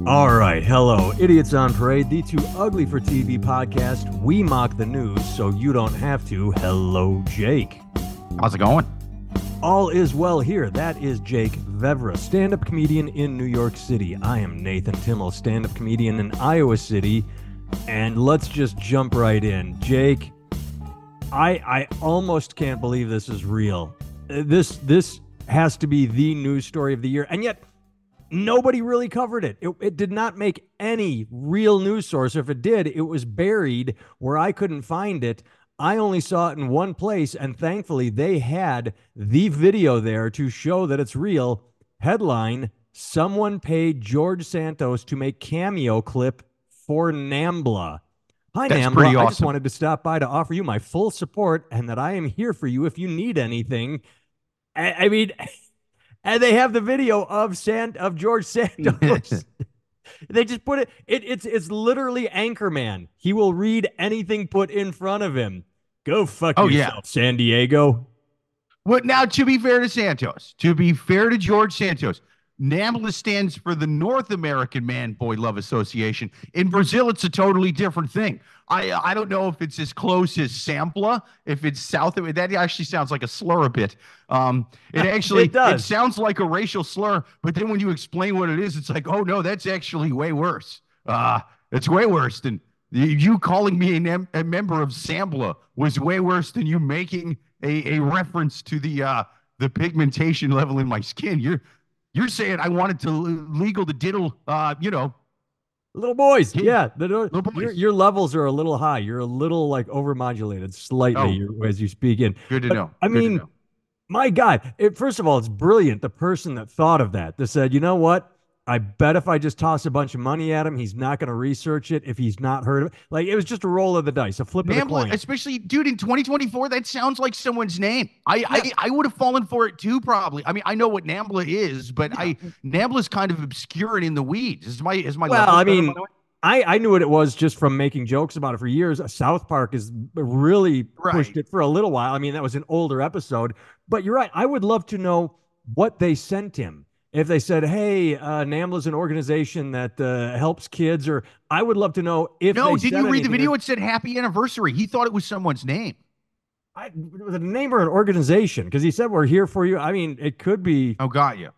All right, hello, Idiots on Parade, the Too Ugly for TV podcast. We mock the news so you don't have to. Hello, Jake. How's it going? All is well here. That is Jake Vevra, stand-up comedian in New York City. I am Nathan Timmel, stand-up comedian in Iowa City. And let's just jump right in. Jake, I almost can't believe this is real. This has to be the news story of the year, and yet nobody really covered it. It did not make any real news source. If it did, it was buried where I couldn't find it. I only saw it in one place, and thankfully they had the video there to show that it's real. Headline, someone paid George Santos to make cameo clip for NAMBLA. Hi, That's NAMBLA. pretty I just awesome. wanted to stop by to offer you my full support and that I am here for you if you need anything. I mean... And they have the video of George Santos. They just put it's literally Anchorman. He will read anything put in front of him. Go fuck yourself, San Diego. Well, now, to be fair to Santos, to be fair to George Santos, NAMBLA stands for the North American Man Boy Love Association. In Brazil, it's a totally different thing. I don't know if it's as close as Sampla, if it's south of it. That actually sounds like a slur a bit. It sounds like a racial slur, but then when you explain what it is, it's like, oh no, that's actually way worse. It's way worse than you calling me a member of Sampla was way worse than you making a reference to the pigmentation level in my skin. You're saying I wanted to legal to diddle, little boys. Yeah. Little boys. Your levels are a little high. You're a little like overmodulated slightly as you speak in. Good to know. I mean, my God, first of all, it's brilliant. The person that thought of that said, you know what? I bet if I just toss a bunch of money at him, he's not going to research it if he's not heard of it. Like, it was just a roll of the dice, a flip of the coin. Especially, dude, in 2024, that sounds like someone's name. I would have fallen for it too, probably. I mean, I know what NAMBLA is, but NAMBLA is kind of obscure and in the weeds. Is my well, I mean, I knew what it was just from making jokes about it for years. South Park has really pushed it for a little while. I mean, that was an older episode. But you're right. I would love to know what they sent him. If they said, hey, NAMBLA is an organization that helps kids, or I would love to know if No, did you read the video? It said happy anniversary. He thought it was someone's name. The name or an organization, because he said we're here for you. I mean, it could be. Oh, got you.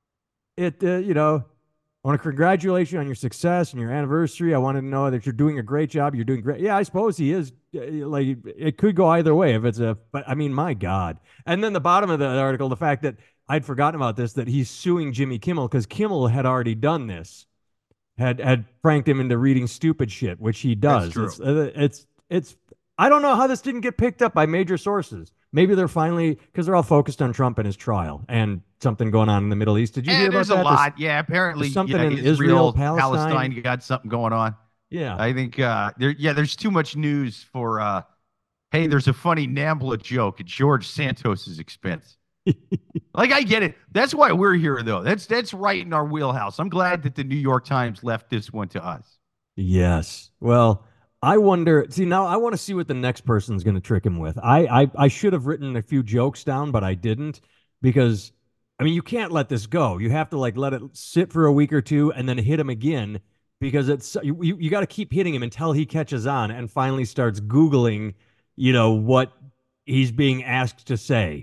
I want to congratulate you on your success and your anniversary. I wanted to know that you're doing a great job. You're doing great. Yeah, I suppose he is. Like, it could go either way if it's but I mean, my God. And then the bottom of the article, the fact that I'd forgotten about this, that he's suing Jimmy Kimmel because Kimmel had already done this, had pranked him into reading stupid shit, which he does. That's true. It's I don't know how this didn't get picked up by major sources. Maybe they're finally, because they're all focused on Trump and his trial and something going on in the Middle East. Did you hear about that? There's a lot. Apparently something in Israel, Palestine. You got something going on. Yeah. I think there's too much news for hey, there's a funny NAMBLA joke at George Santos's expense. Like, I get it. That's why we're here, though. That's right in our wheelhouse. I'm glad that the New York Times left this one to us. Yes. Well, I wonder. See, now I want to see what the next person's going to trick him with. I should have written a few jokes down, but I didn't, because, I mean, you can't let this go. You have to let it sit for a week or two and then hit him again, because you got to keep hitting him until he catches on and finally starts Googling, what he's being asked to say.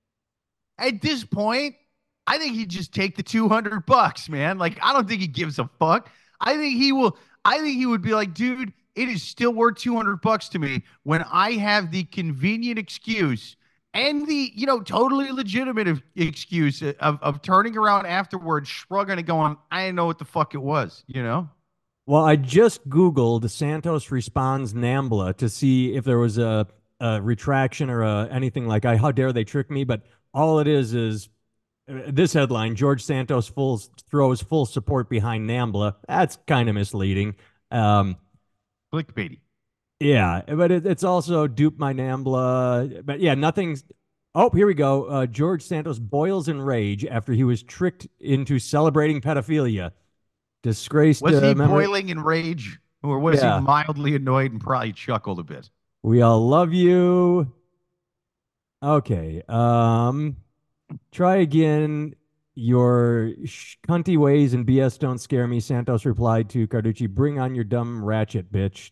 At this point, I think he'd just take the $200, man. Like, I don't think he gives a fuck. I think he would be like, dude, it is still worth $200 to me when I have the convenient excuse and the, totally legitimate excuse of turning around afterwards, shrugging and going, I didn't know what the fuck it was, Well, I just Googled Santos responds NAMBLA to see if there was a retraction or anything like, how dare they trick me, but all it is this headline: George Santos throws full support behind NAMBLA. That's kind of misleading. Clickbaity. Yeah, but it's also dupe my NAMBLA. But yeah, nothing's. Oh, here we go. George Santos boils in rage after he was tricked into celebrating pedophilia. Disgraced. Was he boiling in rage, or was he mildly annoyed and probably chuckled a bit? We all love you. Okay. Try again. Your cunty ways and BS don't scare me. Santos replied to Carducci, bring on your dumb ratchet, bitch.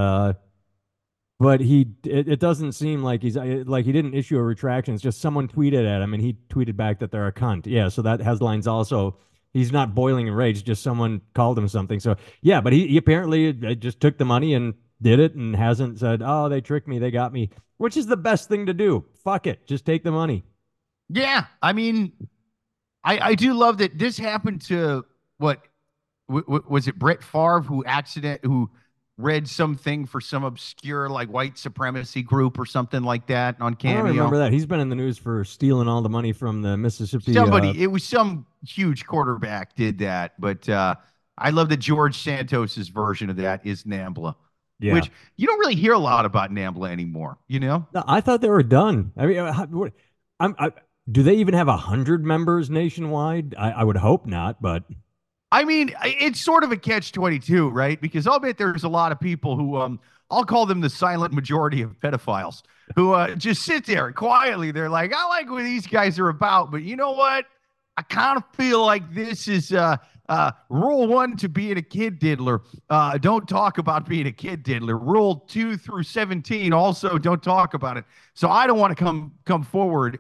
But it doesn't seem like like he didn't issue a retraction. It's just someone tweeted at him and he tweeted back that they're a cunt. Yeah, so that headline's also he's not boiling in rage, just someone called him something. So yeah, but he apparently just took the money and did it and hasn't said, oh, they tricked me, they got me, which is the best thing to do. Fuck it, just take the money. Yeah, I mean, I do love that this happened to what was it Brett Favre who read something for some obscure like white supremacy group or something like that on I don't Cameo. remember that. He's been in the news for stealing all the money from the Mississippi. It was some huge quarterback did that, but I love that George Santos's version of that is Nambla, Yeah. which you don't really hear a lot about Nambla anymore, you know? No, I thought they were done. I mean, do they even have 100 members nationwide? I would hope not, but I mean, it's sort of a catch-22, right? Because I'll bet there's a lot of people who I'll call them the silent majority of pedophiles who just sit there quietly. They're like, I like what these guys are about, but you know what? I kind of feel like this is rule one to being a kid diddler. Don't talk about being a kid diddler. Rule 2 through 17 also don't talk about it. So I don't want to come forward,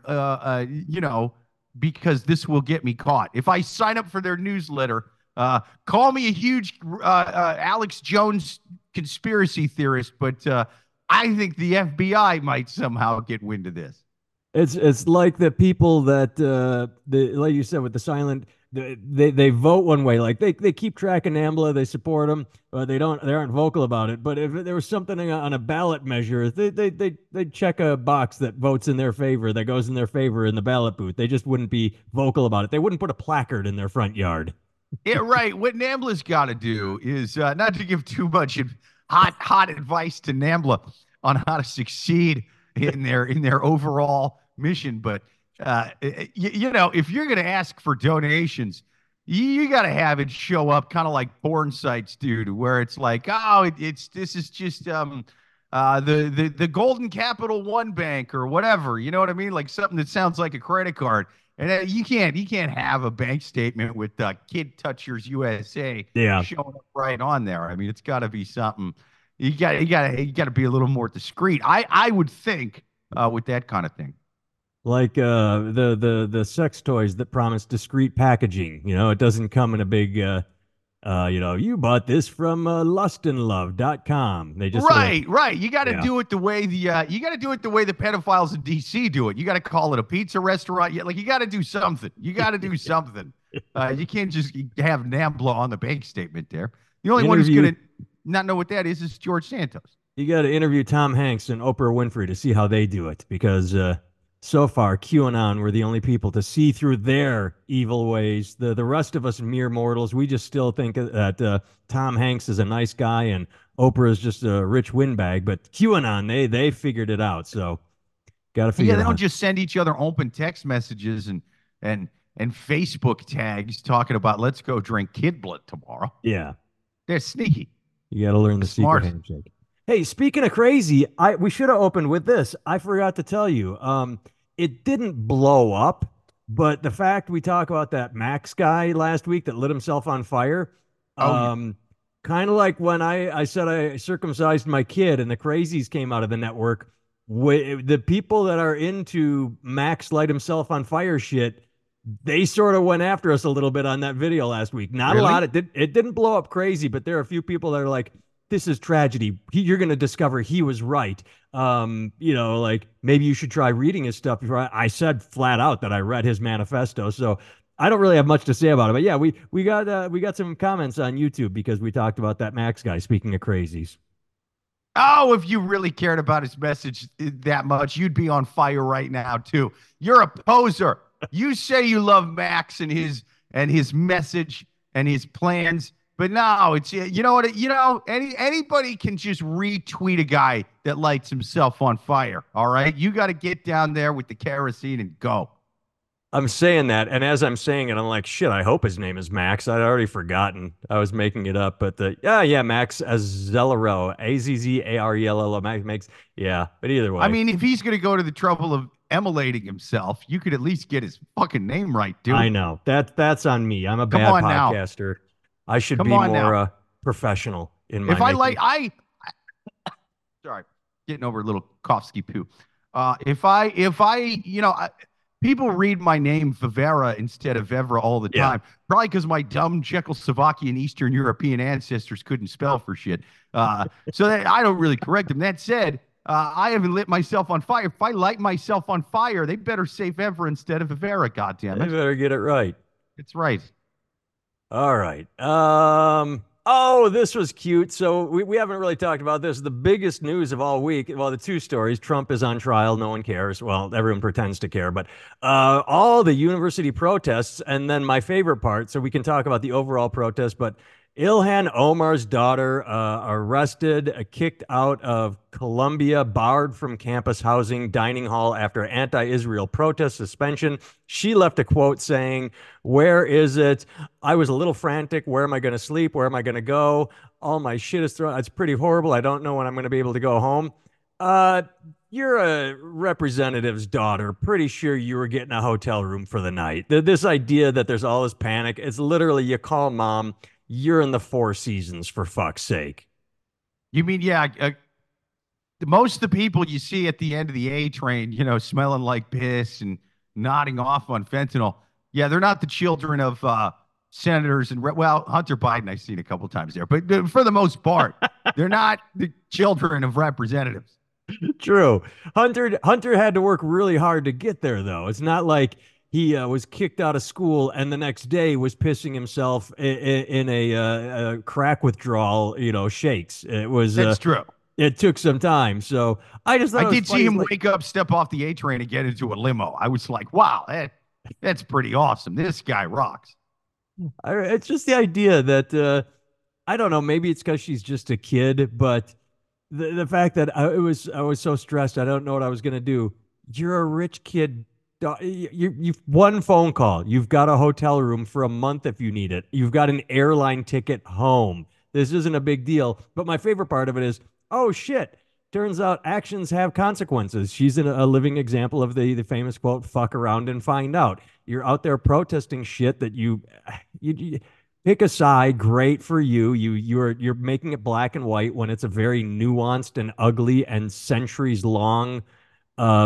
because this will get me caught. If I sign up for their newsletter, call me a huge Alex Jones conspiracy theorist, but I think the FBI might somehow get wind of this. it's like the people that like you said with the silent they vote one way, like they keep track of NAMBLA, they support them, but they aren't vocal about it. But if there was something on a ballot measure, they check a box that votes in their favor, that goes in their favor in the ballot booth. They just wouldn't be vocal about it. They wouldn't put a placard in their front yard. Yeah, right. What NAMBLA's got to do is not to give too much hot advice to NAMBLA on how to succeed in their overall mission, but if you're going to ask for donations, you got to have it show up kind of like porn sites do, where it's like, oh, this is just the Golden Capital One Bank or whatever. You know what I mean? Like something that sounds like a credit card. And you can't have a bank statement with Kid Touchers USA Yeah. showing up right on there. I mean, it's got to be something. You got to be a little more discreet. I would think with that kind of thing. Like the sex toys that promise discreet packaging. It doesn't come in a big you bought this from lustandlove.com. They just Right. You got to yeah. do it the way the pedophiles in DC do it. You got to call it a pizza restaurant. Like you got to do something. You got to do something. You can't just have NAMBLA on the bank statement there. The only one who's going to not know what that is George Santos. You got to interview Tom Hanks and Oprah Winfrey to see how they do it, because so far QAnon were the only people to see through their evil ways. The rest of us mere mortals, we just still think that Tom Hanks is a nice guy and Oprah is just a rich windbag. But QAnon, they figured it out. So got to figure. Yeah, they don't just send each other open text messages and Facebook tags talking about let's go drink Kid Blood tomorrow. Yeah, they're sneaky. You got to learn the Smart. secret handshake. Hey, speaking of crazy, we should have opened with this. I forgot to tell you. It didn't blow up, but the fact we talk about that Max guy last week that lit himself on fire, kind of like when I said I circumcised my kid and the crazies came out of the network. The people that are into Max light himself on fire shit, they sort of went after us a little bit on that video last week. Not Really? a lot. It didn't blow up crazy, but there are a few people that are like, this is tragedy. You're going to discover he was right. Like maybe you should try reading his stuff before. I said flat out that I read his manifesto. So I don't really have much to say about it. But yeah, we got some comments on YouTube because we talked about that Max guy. Speaking of crazies. Oh, if you really cared about his message that much, you'd be on fire right now too. You're a poser. You say you love Max and his message and his plans. But no, it's anybody can just retweet a guy that lights himself on fire. All right, you got to get down there with the kerosene and go. I'm saying that, and as I'm saying it, I'm like, shit. I hope his name is Max. I'd already forgotten. I was making it up, but Max Azzarello, Azzarello, Max. Yeah, but either way, I mean, if he's going to go to the trouble of emulating himself, you could at least get his fucking name right, I dude. know that's on me. I'm a Come bad on now. podcaster. I should Come be on now. more professional in my If I like, making. sorry, getting over a little Kofsky poo. If I, people read my name Vivera instead of Vevra all the Yeah. time, probably because my dumb Czechoslovakian Eastern European ancestors couldn't spell for shit. So that I don't really correct them. That said, I haven't lit myself on fire. If I light myself on fire, they better say Vevra instead of Vivera. I Goddammit. better get it right. It's right. All right. Oh, this was cute. So we haven't really talked about this. The biggest news of all week, well, the two stories. Trump is on trial. No one cares. Well, everyone pretends to care, but all the university protests, and then my favorite part, so we can talk about the overall protest, but Ilhan Omar's daughter arrested, kicked out of Columbia, barred from campus housing, dining hall after anti-Israel protest suspension. She left a quote saying, "Where is it? I was a little frantic. Where am I going to sleep? Where am I going to go? All my shit is thrown. It's pretty horrible. I don't know when I'm going to be able to go home." Uh, you're a representative's daughter. Pretty sure you were getting a hotel room for the night. This idea that there's all this panic, it's literally you call mom, you're in the Four Seasons, for fuck's sake. You mean, yeah, most of the people you see at the end of the A train, smelling like piss and nodding off on fentanyl, yeah, they're not the children of senators and, well, Hunter Biden, I've seen a couple times there, but for the most part, they're not the children of representatives. True. Hunter had to work really hard to get there, though. It's not like he was kicked out of school and the next day was pissing himself in a crack withdrawal, shakes. It was That's true. It took some time. So I just thought I it was did funny. see It's him like, wake up, step off the A train, and get into a limo. I was like, wow, that's pretty awesome. This guy rocks. it's just the idea that I don't know, maybe it's because she's just a kid, but the fact that I was so stressed, I don't know what I was gonna do. You're a rich kid. You've one phone call. You've got a hotel room for a month if you need it. You've got an airline ticket home. This isn't a big deal. But my favorite part of it is, oh shit. Turns out actions have consequences. She's a living example of the famous quote, "Fuck around and find out." You're out there protesting shit that you pick a side. Great for you. You're making it black and white when it's a very nuanced and ugly and centuries long uh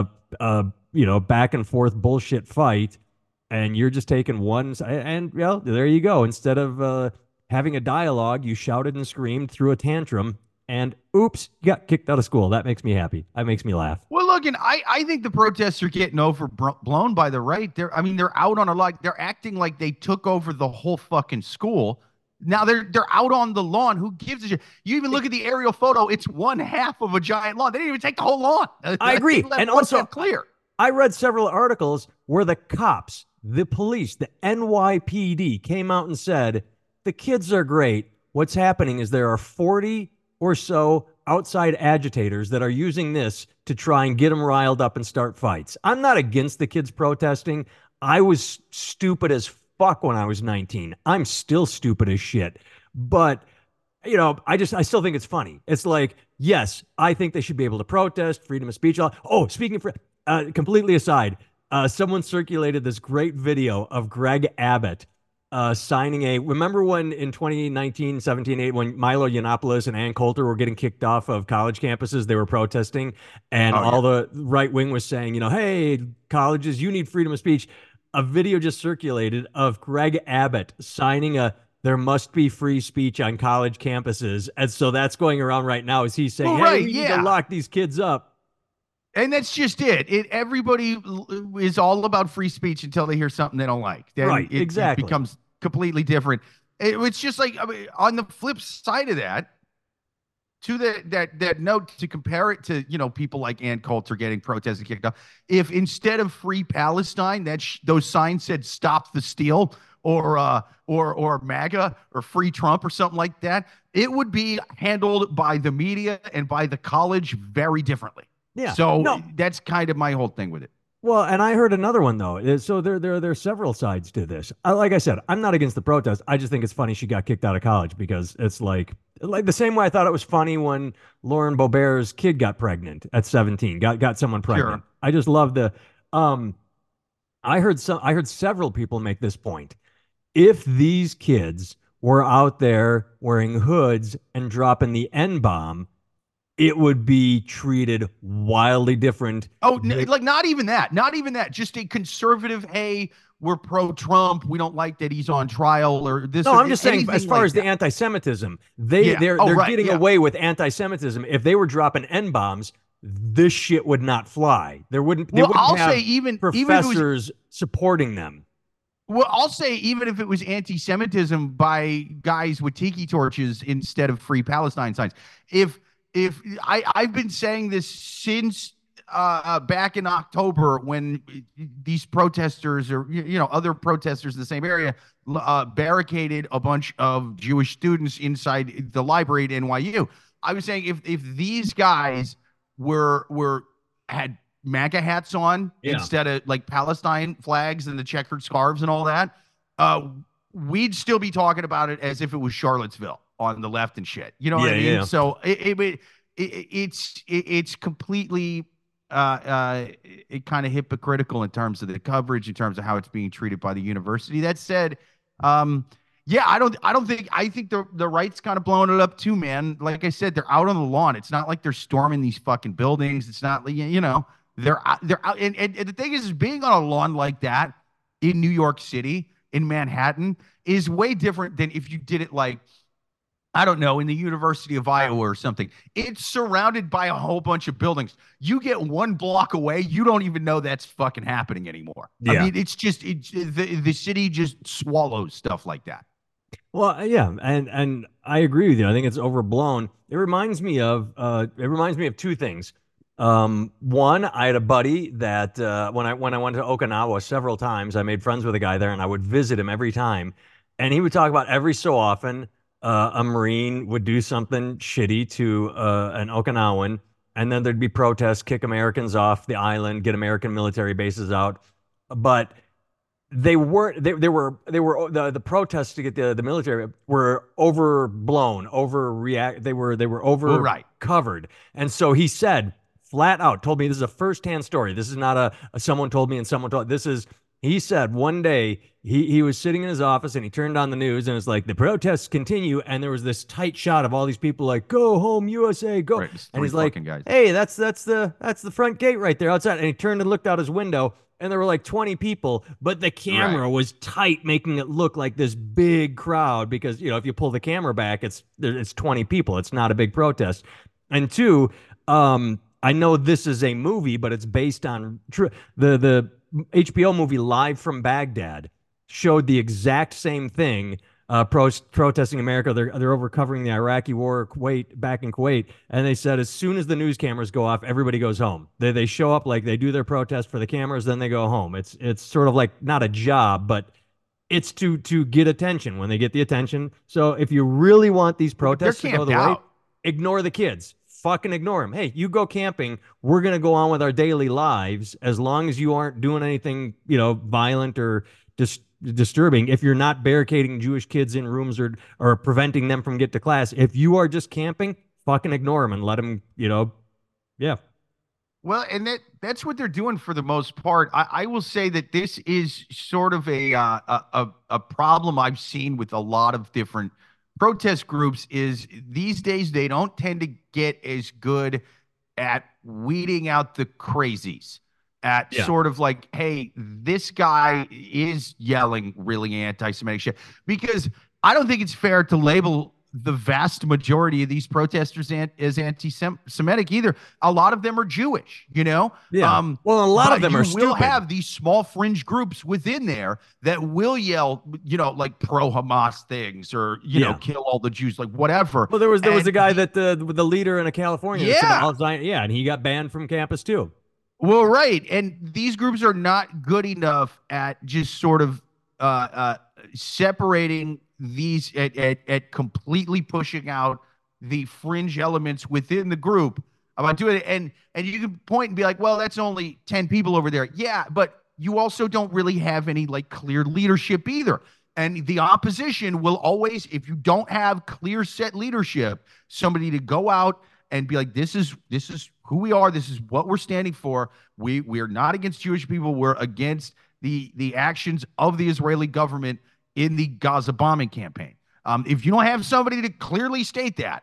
back and forth bullshit fight, and you're just taking one and well, there you go. Instead of having a dialogue, you shouted and screamed, threw a tantrum, and oops, you got kicked out of school. That makes me happy. That makes me laugh. Well, look, and I think the protests are getting overblown by the right. They're out on they're acting like they took over the whole fucking school. Now they're out on the lawn. Who gives a shit? You even look at the aerial photo; it's one half of a giant lawn. They didn't even take the whole lawn. I agree, and also clear. I read several articles where the cops, the police, the NYPD came out and said the kids are great. What's happening is there are 40 or so outside agitators that are using this to try and get them riled up and start fights. I'm not against the kids protesting. I was stupid as fuck when I was 19. I'm still stupid as shit. But I still think it's funny. It's like, yes, I think they should be able to protest, freedom of speech. Oh, speaking for completely aside, someone circulated this great video of Greg Abbott signing remember when in 2019, 17, 8, when Milo Yiannopoulos and Ann Coulter were getting kicked off of college campuses, they were protesting, and all the right wing was saying, hey, colleges, you need freedom of speech. A video just circulated of Greg Abbott signing there must be free speech on college campuses. And so that's going around right now as he's saying, we need to lock these kids up. And that's just it. Everybody is all about free speech until they hear something they don't like. Then right, exactly. It becomes completely different. It's just like, on the flip side of that, to that note, to compare it to people like Ann Coulter getting protested kicked off. If instead of free Palestine, those signs said "Stop the Steal" or MAGA or Free Trump or something like that, it would be handled by the media and by the college very differently. Yeah. So that's kind of my whole thing with it. Well, and I heard another one though. So there are several sides to this. Like I said, I'm not against the protest. I just think it's funny she got kicked out of college because it's like the same way I thought it was funny when Lauren Boebert's kid got pregnant at 17, got someone pregnant. Sure. I just love Um, I heard several people make this point. If these kids were out there wearing hoods and dropping the N bomb, it would be treated wildly different. Oh, like not even that. Not even that. Just a conservative, hey, we're pro-Trump. We don't like that he's on trial or this No, or I'm just saying, as anything far like as the that. anti-Semitism, Yeah. Oh, they're right. getting Yeah. away with anti-Semitism. If they were dropping N bombs, this shit would not fly. They Well, wouldn't I'll say have even if it was professors supporting them. well, I'll say even if it was anti-Semitism by guys with tiki torches instead of free Palestine signs. If I've been saying this since back in October when these protesters or other protesters in the same area barricaded a bunch of Jewish students inside the library at NYU. I was saying if these guys were had MAGA hats on Yeah. instead of like Palestine flags and the checkered scarves and all that, uh, we'd still be talking about it as if it was Charlottesville on the left and shit. You know what Yeah, I mean? yeah. So it's completely it kind of hypocritical in terms of the coverage, in terms of how it's being treated by the university. That said, yeah, I think the right's kind of blowing it up too, man. Like I said, they're out on the lawn. It's not like they're storming these fucking buildings. It's not like they're out, and the thing is being on a lawn like that in New York City, in Manhattan, is way different than if you did it like, I don't know, in the University of Iowa or something. It's surrounded by a whole bunch of buildings. You get one block away, you don't even know that's fucking happening anymore. I Yeah. mean, the city just swallows stuff like that. Well, yeah, and I agree with you. I think it's overblown. It reminds me of two things. One, I had a buddy that when I went to Okinawa several times, I made friends with a guy there, and I would visit him every time, and he would talk about every so often a Marine would do something shitty to an Okinawan, and then there'd be protests, kick Americans off the island, get American military bases out, but they weren't they were the protests to get the military were overblown overreact they were Well, over right. covered, and so he said flat out, told me, this is a first-hand story, this is not a someone told me and someone told, this is, he said one day he was sitting in his office and he turned on the news and it's like the protests continue, and there was this tight shot of all these people like, go home USA, go. Right. It's And three he's like, fucking guys. hey, that's the front gate right there outside, and he turned and looked out his window and there were like 20 people, but the Right. camera was tight, making it look like this big crowd because, if you pull the camera back, it's 20 people. It's not a big protest. And two, I know this is a movie, but it's based on true. The HBO movie Live from Baghdad showed the exact same thing. Protesting America, they're over covering the Iraqi war, Kuwait, back in Kuwait, and they said as soon as the news cameras go off, everybody goes home. They show up, like they do their protest for the cameras, then they go home. It's sort of like not a job, but it's to get attention. When they get the attention, so if you really want these They're protests to go camped the way, out. ignore the kids. Fucking ignore them. Hey, you go camping. We're gonna go on with our daily lives as long as you aren't doing anything, violent or disturbing. If you're not barricading Jewish kids in rooms or preventing them from get to class, if you are just camping, fucking ignore them and let them, yeah. Well, and that's what they're doing for the most part. I will say that this is sort of a problem I've seen with a lot of different protest groups is these days they don't tend to get as good at weeding out the crazies, at Yeah. sort of like, hey, this guy is yelling really anti-Semitic shit. Because I don't think it's fair to label the vast majority of these protesters as anti-Semitic either. A lot of them are Jewish, Yeah. Well, a lot of but them you are will stupid. have these small fringe groups within there that will yell, like pro-Hamas things or, Yeah. kill all the Jews, like whatever. Well, there was a And guy that the leader in California that said yeah, all Zion, yeah, and he got banned from campus too. well, right. And these groups are not good enough at just sort of separating these at completely pushing out the fringe elements within the group about doing it. And you can point and be like, well, that's only 10 people over there. Yeah, but you also don't really have any like clear leadership either. And the opposition will always, if you don't have clear set leadership, somebody to go out and be like, this is who we are. This is what we're standing for. We're not against Jewish people. We're against the actions of the Israeli government in the Gaza bombing campaign. If you don't have somebody to clearly state that,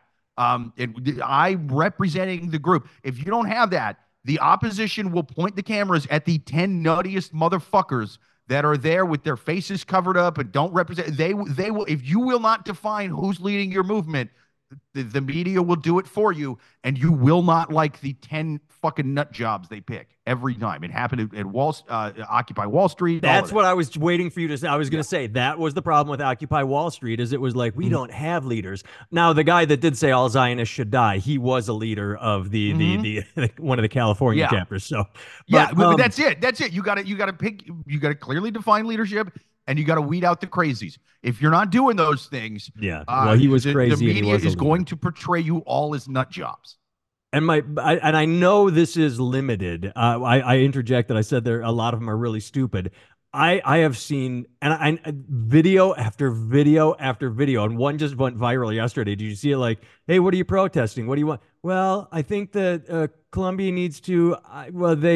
I representing the group, if you don't have that, the opposition will point the cameras at the 10 nuttiest motherfuckers that are there with their faces covered up and don't represent. They will, if you will not define who's leading your movement, the media will do it for you, and you will not like the 10 fucking nut jobs they pick every time. It happened at Occupy Wall Street. That's what I was waiting for you to say. I was going to say that was the problem with Occupy Wall Street, is it was like, we don't have leaders. Now, the guy that did say all Zionists should die, he was a leader of the one of the California chapters. So, but that's it. That's it. You got to pick. You got to clearly define leadership, and you got to weed out the crazies. If you're not doing those things, well, he was crazy. The media is going to portray you all as nut jobs. And I know this is limited. I interjected. I said there a lot of them are really stupid. I have seen video after video after video, and one just went viral yesterday. Did you see it? Like, hey, what are you protesting? What do you want? Well, I think that Colombia needs to. I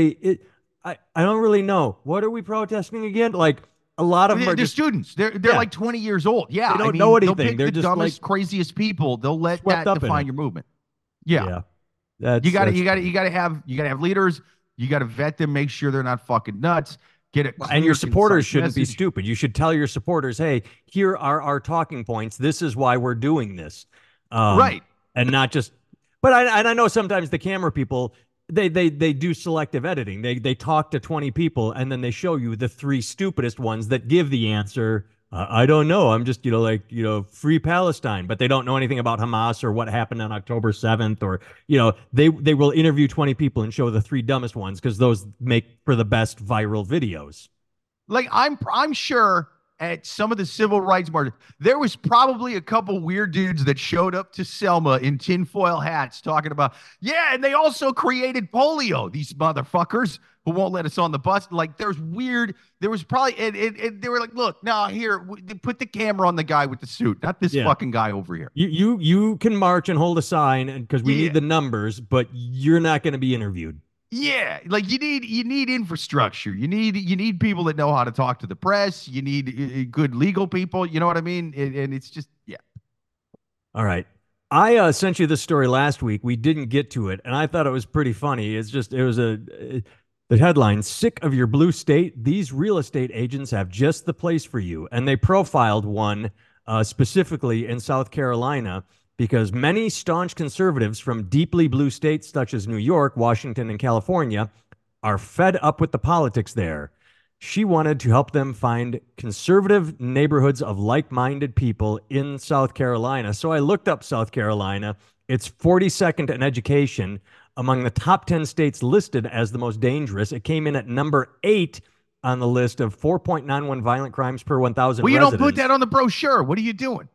don't really know. What are we protesting again? Like, a lot of them are just students. They're like 20 years old. Yeah, they don't know anything. They'll pick they're the just dumbest, craziest people. They'll let that define your movement. Yeah. You got to have leaders. You got to vet them, make sure they're not fucking nuts. Get it. And your supporters shouldn't be stupid. You should tell your supporters, hey, here are our talking points. This is why we're doing this. Right. And not just, but I know sometimes the camera people, they do selective editing. They talk to 20 people and then they show you the 3 stupidest ones that give the answer. I don't know. I'm just, free Palestine, but they don't know anything about Hamas or what happened on October 7th, or, they will interview 20 people and show the 3 dumbest ones because those make for the best viral videos. Like, I'm sure at some of the civil rights marches, there was probably a couple weird dudes that showed up to Selma in tinfoil hats talking about, and they also created polio, these motherfuckers who won't let us on the bus. Like, there was probably, and they were like, look, now here, put the camera on the guy with the suit, not this fucking guy over here. You can march and hold a sign because we need the numbers, but you're not going to be interviewed. Yeah, like you need infrastructure. You need people that know how to talk to the press. You need good legal people. You know what I mean? And it's just All right. I sent you this story last week. We didn't get to it, and I thought it was pretty funny. The headline: "Sick of your blue state? These real estate agents have just the place for you." And they profiled one specifically in South Carolina, because many staunch conservatives from deeply blue states such as New York, Washington, and California are fed up with the politics there. She wanted to help them find conservative neighborhoods of like-minded people in South Carolina. So I looked up South Carolina. It's 42nd in education among the top 10 states listed as the most dangerous. It came in at number 8 on the list of 4.91 violent crimes per 1,000 residents. Well, you don't put that on the brochure. What are you doing?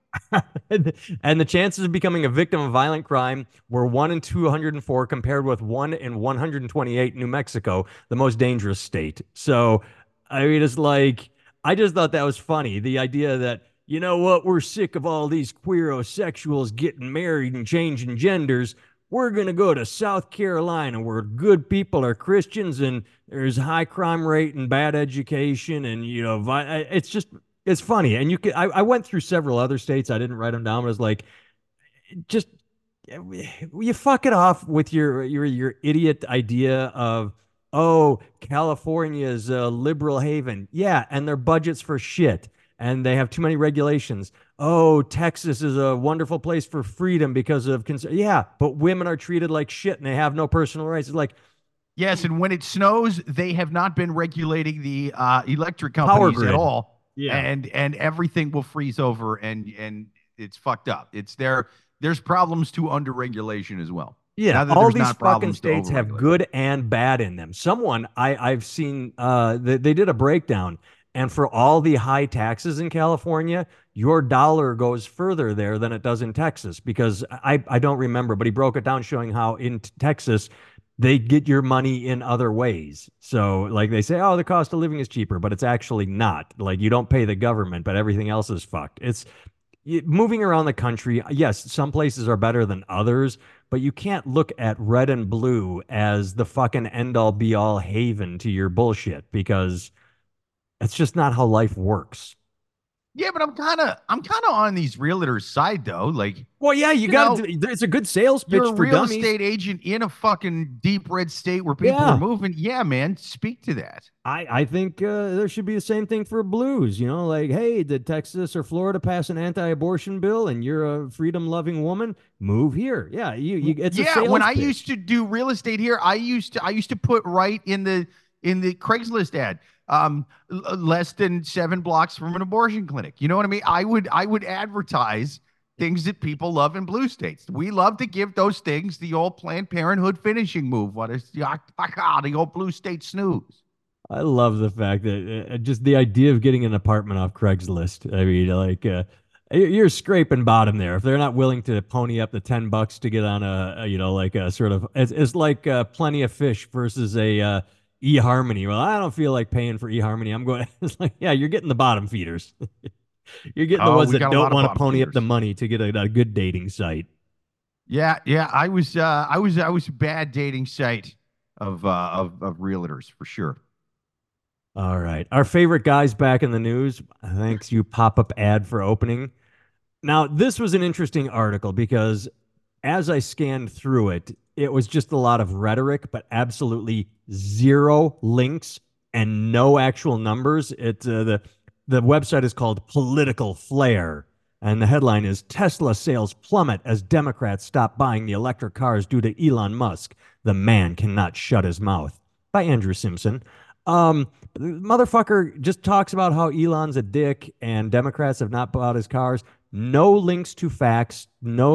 And the chances of becoming a victim of violent crime were 1 in 204 compared with 1 in 128 in New Mexico, the most dangerous state. So, I mean, it's like, I just thought that was funny. The idea that, you know what, we're sick of all these queerosexuals getting married and changing genders. We're going to go to South Carolina where good people are Christians and there's high crime rate and bad education. And, it's funny. And I went through several other states. I didn't write them down. But I was like, just, you fuck it off with your idiot idea of, oh, California's a liberal haven. Yeah. And their budget's for shit. And they have too many regulations. Oh, Texas is a wonderful place for freedom because of, but women are treated like shit and they have no personal rights. It's like, yes. And when it snows, they have not been regulating the electric companies at all. Yeah. And everything will freeze over and it's fucked up. There's problems to under-regulation as well. Yeah, all these fucking states have good and bad in them. Someone I've seen, they did a breakdown, and for all the high taxes in California, your dollar goes further there than it does in Texas, because I don't remember, but he broke it down showing how in Texas, they get your money in other ways. So like they say, oh, the cost of living is cheaper, but it's actually not. Like, you don't pay the government, but everything else is fucked. It's moving around the country. Yes, some places are better than others, but you can't look at red and blue as the fucking end all be all haven to your bullshit because it's just not how life works. Yeah, but I'm kind of on these realtors' side though. Like, Well, yeah, you you got know, to. It's a good sales you're pitch a for real dummies. estate agent in a fucking deep red state where people are Yeah, moving. Yeah, man, speak to that. I think there should be the same thing for blues. You know, like, hey, did Texas or Florida pass an anti-abortion bill, and you're a freedom-loving woman? Move here. Yeah, it's a Yeah, when sales I used pitch. to do real estate here, I used to put right in the Craigslist ad, less than 7 blocks from an abortion clinic. You know what I mean? I would advertise things that people love in blue states. We love to give those things the old Planned Parenthood finishing move. What is the old blue state snooze? I love the fact that just the idea of getting an apartment off Craigslist. I mean, like, you're scraping bottom there. If they're not willing to pony up the $10 to get on like a sort of, it's like Plenty of Fish versus a eHarmony. Well, I don't feel like paying for eHarmony. I'm going, it's like, yeah, you're getting the bottom feeders. You're getting the Oh, ones we that got a don't lot of want to bottom pony up the feeders. money to get a good dating site. Yeah, yeah. I was a bad dating site of realtors for sure. All right. Our favorite guys back in the news. Thanks, you pop-up ad for opening. Now, this was an interesting article because as I scanned through it, it was just a lot of rhetoric, but absolutely zero links and no actual numbers. The website is called Political Flare, and the headline is Tesla sales plummet as Democrats stop buying the electric cars due to Elon Musk. The man cannot shut his mouth. By Andrew Simpson. Motherfucker just talks about how Elon's a dick and Democrats have not bought his cars. No links to facts,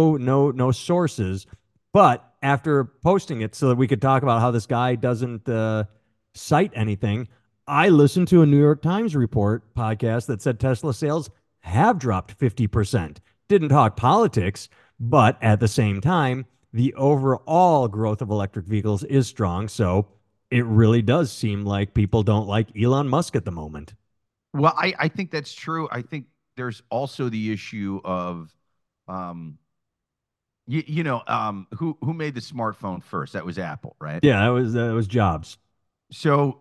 no sources. But after posting it so that we could talk about how this guy doesn't cite anything, I listened to a New York Times report podcast that said Tesla sales have dropped 50%. Didn't talk politics, but at the same time, the overall growth of electric vehicles is strong. So it really does seem like people don't like Elon Musk at the moment. Well, I think that's true. I think there's also the issue of, um, who made the smartphone first? That was Apple, right? Yeah, that was Jobs. So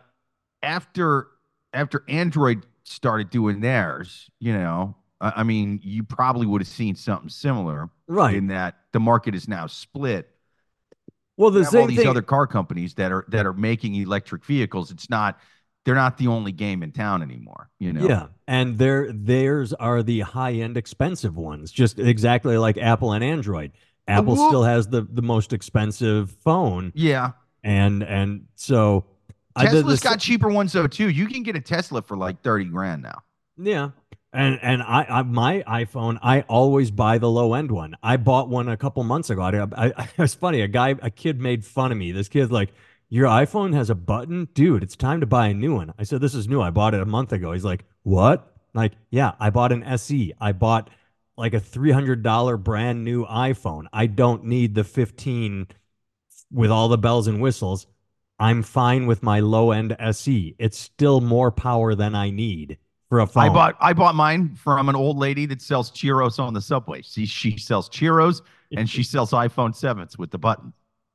after after Android started doing theirs, I mean, you probably would have seen something similar Right. in that the market is now split. Well, You the have all same these thing. other car companies that are making electric vehicles. They're not the only game in town anymore. Yeah, and theirs are the high-end expensive ones, just exactly like Apple and Android. Apple Well, still has the most expensive phone, yeah. and so I did Tesla's this. got cheaper ones though too. You can get a Tesla for like 30 grand now. Yeah. And I my iPhone, I always buy the low end one. I bought one a couple months ago. It's funny. A kid made fun of me. This kid's like, "Your iPhone has a button, dude. It's time to buy a new one." I said, "This is new. I bought it a month ago." He's like, "What?" Like, yeah, I bought an SE. I bought like a $300 brand new iPhone. I don't need the 15 with all the bells and whistles. I'm fine with my low end SE. It's still more power than I need for a I phone. bought I bought mine from an old lady that sells churros on the subway. She sells churros and she sells iPhone 7s with the button.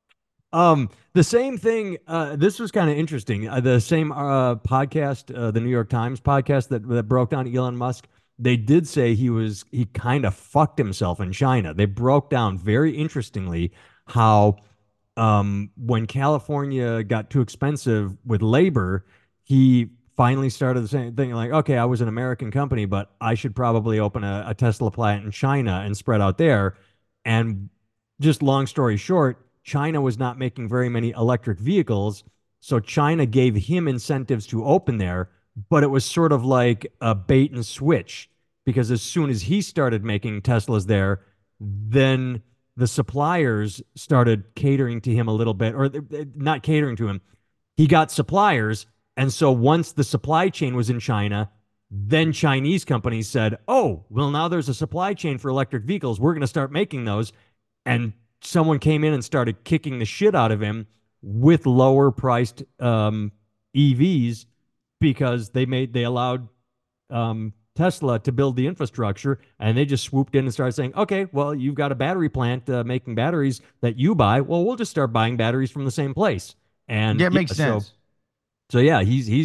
The same thing. This was kind of interesting. The same podcast, the New York Times podcast that broke down Elon Musk. They did say he kind of fucked himself in China. They broke down very interestingly how when California got too expensive with labor, he finally started the same thing. Like, okay, I was an American company, but I should probably open a Tesla plant in China and spread out there. And just long story short, China was not making very many electric vehicles. So China gave him incentives to open there, but it was sort of like a bait and switch because as soon as he started making Teslas there, then the suppliers started catering to him a little bit, or not catering to him. He got suppliers. And so once the supply chain was in China, then Chinese companies said, oh, well, now there's a supply chain for electric vehicles. We're going to start making those. And someone came in and started kicking the shit out of him with lower priced EVs because they allowed Tesla to build the infrastructure, and they just swooped in and started saying, okay, well, you've got a battery plant making batteries that you buy. Well, we'll just start buying batteries from the same place. And Yeah, it yeah, makes so sense. so yeah,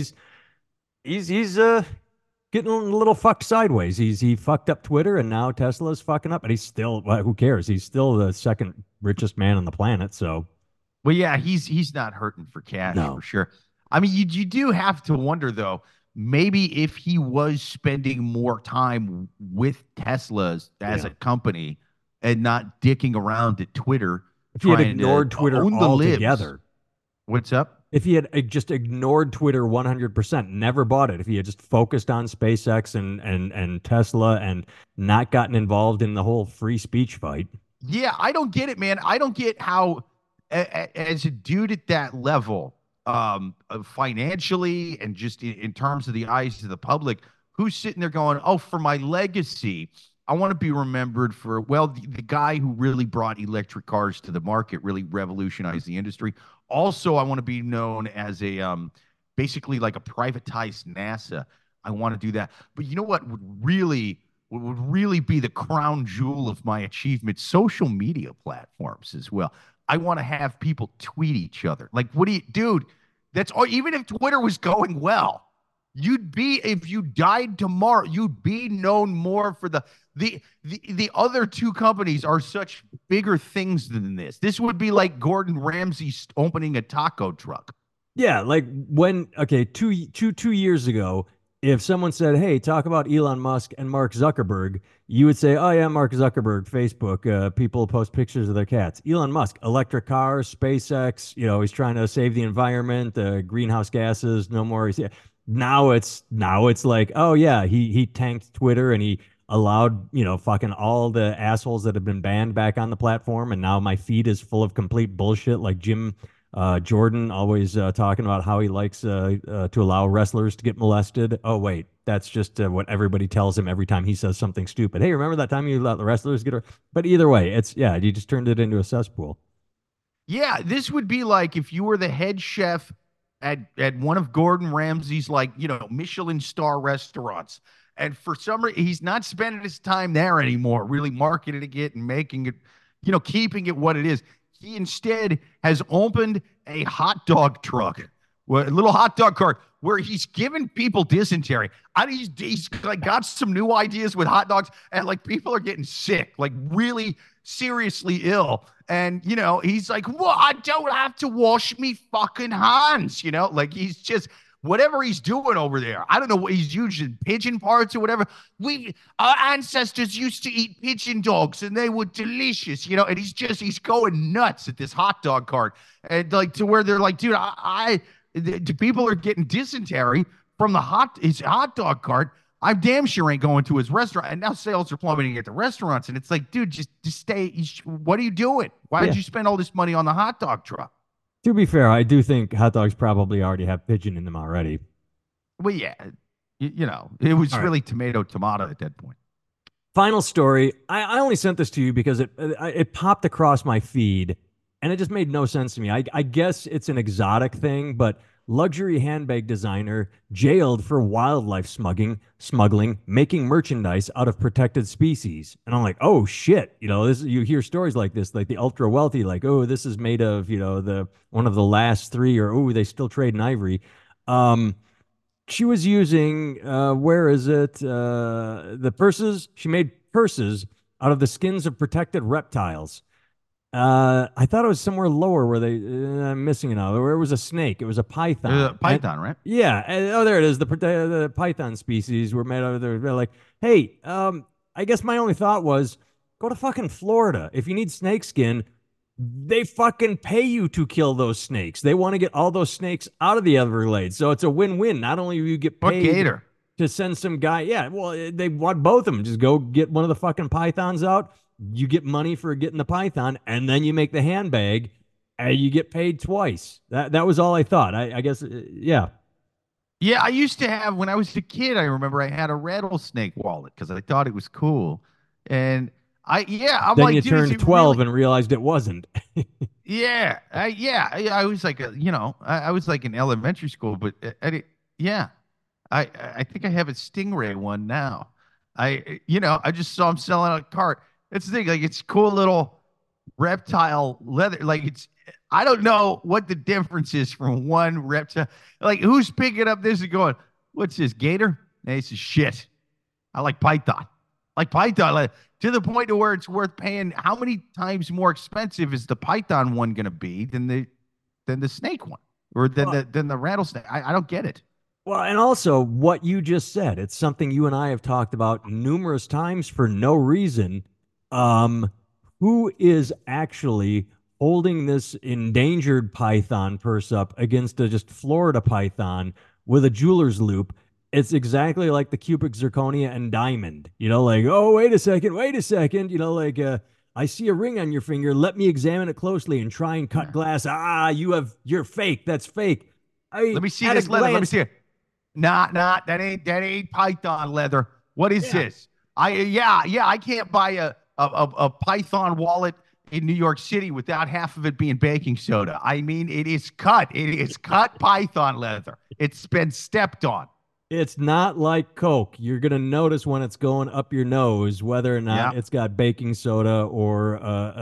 he's getting a little fucked sideways. He fucked up Twitter, and now Tesla's fucking up, and he's still, well, who cares? He's still the second richest man on the planet. So Well, yeah, he's not hurting for cash for no, sure. I mean, you do have to wonder though, maybe if he was spending more time with Teslas as yeah. a company and not dicking around at Twitter If he had trying to ignored Twitter own the libs. altogether, What's up? if he had just ignored Twitter 100%, never bought it, if he had just focused on SpaceX and Tesla and not gotten involved in the whole free speech fight. Yeah, I don't get it, man. I don't get how, as a dude at that level, financially and just in terms of the eyes of the public, who's sitting there going, "Oh, for my legacy, I want to be remembered for well, the guy who really brought electric cars to the market, really revolutionized the industry. Also, I want to be known as a basically like a privatized NASA. I want to do that. But you know what would really be the crown jewel of my achievement? Social media platforms as well. I want to have people tweet each other. Like, what do you, dude? That's all. Even if Twitter was going well, you'd be if you died tomorrow, you'd be known more for the other two companies are such bigger things than this. This would be like Gordon Ramsay opening a taco truck. Yeah, like when okay, two years ago, if someone said, "Hey, talk about Elon Musk and Mark Zuckerberg," you would say, "Oh yeah, Mark Zuckerberg, Facebook. People post pictures of their cats." Elon Musk, electric cars, SpaceX. He's trying to save the environment, greenhouse gases, no more. Now it's like, oh yeah, he tanked Twitter and he allowed fucking all the assholes that have been banned back on the platform, and now my feed is full of complete bullshit like Jim Jordan always talking about how he likes to allow wrestlers to get molested. Oh, wait, that's just what everybody tells him every time he says something stupid. Hey, remember that time you let the wrestlers get her? But either way, yeah, you just turned it into a cesspool. Yeah, this would be like if you were the head chef at one of Gordon Ramsay's like, Michelin star restaurants. And for some reason, he's not spending his time there anymore, really marketing it and making it, keeping it what it is. He instead has opened a hot dog truck, a little hot dog cart where he's giving people dysentery. He's like got some new ideas with hot dogs, and like people are getting sick, like really seriously ill. And he's like, "Well, I don't have to wash me fucking hands." Like he's just whatever he's doing over there. I don't know what he's using, pigeon parts or whatever. Our ancestors used to eat pigeon dogs and they were delicious, and he's going nuts at this hot dog cart. And like to where they're like, dude, the people are getting dysentery from his hot dog cart. I damn sure ain't going to his restaurant. And now sales are plummeting at the restaurants. And it's like, dude, just stay. What are you doing? Why Yeah. did you spend all this money on the hot dog truck? To be fair, I do think hot dogs probably already have pigeon in them already. Well, yeah, it was All right. really tomato at that point. Final story. I only sent this to you because it popped across my feed and it just made no sense to me. I guess it's an exotic thing, but luxury handbag designer jailed for wildlife smuggling, making merchandise out of protected species. And I'm like, oh shit, you hear stories like this, like the ultra wealthy, like, oh, this is made of, the one of the last three, or oh, they still trade in ivory. She was using where is it? The purses. She made purses out of the skins of protected reptiles. I thought it was somewhere lower where I'm missing it now. Where it was a snake. It was a python. Python, right? Yeah. Oh, there it is. The python species were made out of. They're like, hey, I guess my only thought was go to fucking Florida. If you need snake skin, they fucking pay you to kill those snakes. They want to get all those snakes out of the Everglades. So it's a win-win. Not only do you get What paid gator? to send some guy, yeah, well, they want both of them. Just go get one of the fucking pythons out. You get money for getting the python, and then you make the handbag, and you get paid twice. That was all I thought. I guess, yeah. Yeah, I used to have when I was a kid. I remember I had a rattlesnake wallet because I thought it was cool, and I'm Then like, you dude, is turned it 12 really? and realized it wasn't. I was like I was like in elementary school, but yeah, I think I have a Stingray one now. I just saw him selling a cart. That's the thing, like it's cool little reptile leather. Like I don't know what the difference is from one reptile. Like who's picking up this and going, what's this, gator? Hey, this is shit. I like python. Like python, like, to the point to where it's worth paying. How many times more expensive is the python one going to be than the snake one, or than the rattlesnake? I don't get it. Well, and also what you just said, it's something you and I have talked about numerous times for no reason. Um, who is actually holding this endangered python purse up against a just Florida python with a jeweler's loop? It's exactly like the cubic zirconia and diamond. Like, oh, wait a second. I see a ring on your finger. Let me examine it closely and try and cut glass. You're fake. That's fake. Let me see this leather. Let me see it. Nah, that ain't python leather. What is this? I can't buy a python wallet in New York City without half of it being baking soda. I mean, it is cut. It is cut python leather. It's been stepped on. It's not like Coke. You're going to notice when it's going up your nose whether or not it's got baking soda or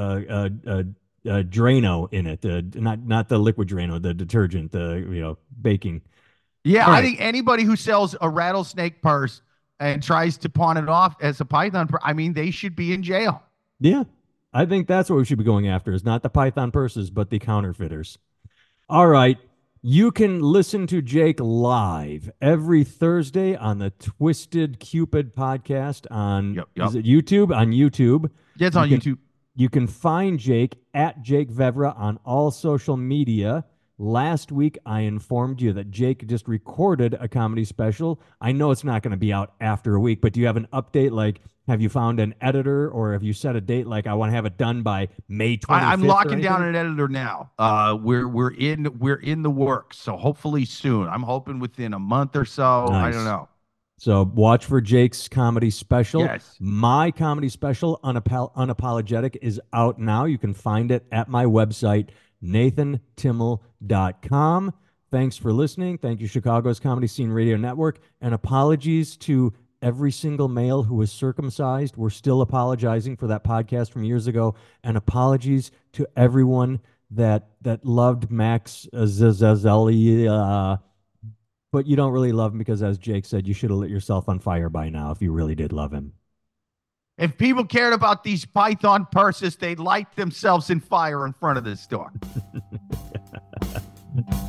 Drano in it. Not the liquid Drano, the detergent, baking. Yeah, right. I think anybody who sells a rattlesnake purse and tries to pawn it off as a python purse, I mean, they should be in jail. Yeah, I think that's what we should be going after, is not the python purses, but the counterfeiters. All right. You can listen to Jake live every Thursday on the Twisted Cupid podcast on Is it YouTube? On YouTube. Yeah, it's on YouTube. You can find Jake at Jake Vevra on all social media. Last week, I informed you that Jake just recorded a comedy special. I know it's not going to be out after a week, but do you have an update? Like, have you found an editor, or have you set a date? Like, I want to have it done by May 25th. I'm locking down an editor now. We're in the works, so hopefully soon. I'm hoping within a month or so. Nice. I don't know. So watch for Jake's comedy special. Yes. My comedy special, Unapologetic, is out now. You can find it at my website, nathantimmel.com. Thanks for listening. Thank you, Chicago's Comedy Scene Radio Network. And apologies to every single male who was circumcised. We're still apologizing for that podcast from years ago. And apologies to everyone that loved Max Zazelli, but you don't really love him because, as Jake said, you should have lit yourself on fire by now if you really did love him. If people cared about these python purses, they'd light themselves in fire in front of this store.